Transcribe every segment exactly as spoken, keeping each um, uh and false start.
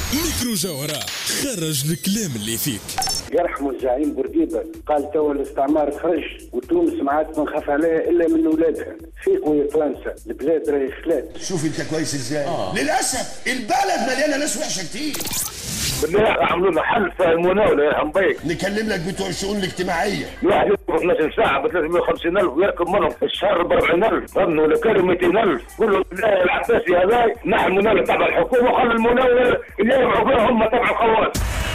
ميكرو جوهرة خرج الكلام اللي فيك. يرحموا الزعيم بورقيبة قال توا الاستعمار خرج وتونس ما عاد ما نخاف عليها الا من اولادها. فيقوا يا فرنسا البلاد راهي خلات. شوف انت كويس ازاي. آه. للاسف البلد مليانه ناس وحشه كتير. بالله عملوا لنا حل في المناوله يرحم بيك. نكلم لك بتوع الشؤون الاجتماعيه. واحد يصرف اثناشر ساعه ب ثلاثمائة وخمسين ألف ويركب منهم الشهر ب أربعين ألف، ظنوا ولا كانوا مئتين ألف. كلهم بالله العباسي هذا نحن المناوله تبع الحكومه وخلوا المناوله اللي يربحوا فيها هم تبع الخواص.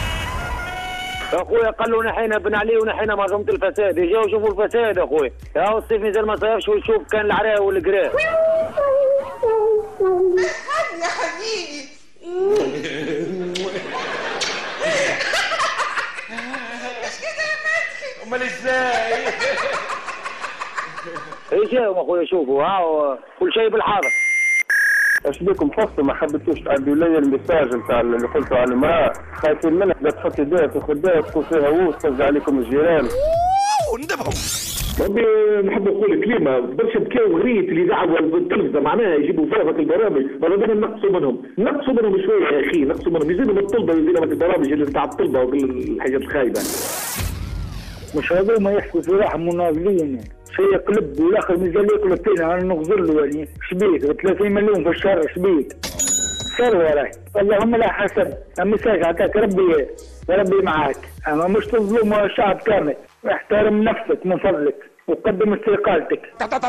اخويا قال له نحينا بن علي ونحينا منظومه الفساد، يجوا يشوفوا الفساد اخويا. يا الصيف نزل ما صيفش ويشوف كان العراء والقراء. يا حبيبي مش كده يا فتحي؟ امال ازاي؟ ايش جاهم اخويا شوفوا ها كل شيء بالحاضر. اش بيكم فصلوا ما حبيتوش تعدوا لي الميساج نتاع اللي قلتوا على المراه، خايفين منك لا تحط يديها في خدها تكون فيها ووس توزع عليكم الجيران. وندبهم. نحب نقول كلمه برشا بكاو غريت اللي دعوا التلفزه معناها يجيبوا فيها في البرامج، ماذا نقصوا منهم، نقصوا منهم شويه يا اخي، نقصوا منهم يزيدوا من الطلبه يزيدوا من البرامج اللي نتاع الطلبه والحاجات الخايبه. مش هذول ما يحكوا في روحهم مناضلين، شيء قلب والاخر مازال ياكل الطين انا نغزر له يعني شبيك ب ثلاثين مليون في الشهر شبيك ثروه راهي اللهم لا حسب. المساج عطاك ربي وربي معاك، اما مش تظلم الشعب كامل. احترم نفسك من فضلك وقدم استقالتك.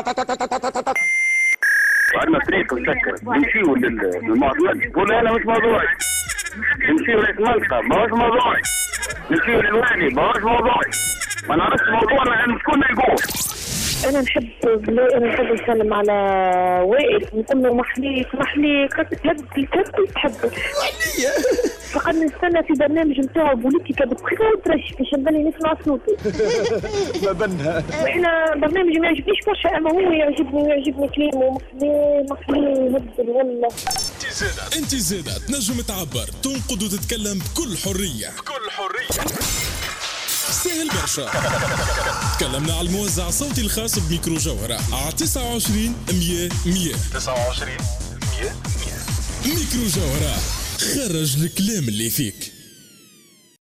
عندنا طريق مسكر نمشيو للمعضلات. ولا انا مش موضوعي. نمشيو للملقى ما هوش موضوعي. نمشيو للواني ما هوش موضوعي. ما نعرفش موضوعنا ان شكون يقول. انا نحب انا نحب نسلم على وائل نقول له محلي محلي قد تهدي تهدي تحب فقد نستنى في برنامج نتاعو بوليتيكا بخير ترش باش نبني نسمع صوته. ما بنها احنا برنامج ما يعجبنيش برشا اما هو يعجبني يعجبني كلامه محلي محلي هبل والله. انت زادة تنجم تعبر تنقد وتتكلم بكل حرية بكل حرية سهل برشا. تكلمنا على الموزع الصوتي الخاص بميكرو جوهرة على تسعة وعشرين مية مية تسعة وعشرين مية مية. ميكرو جوهرة خرج الكلام اللي فيك.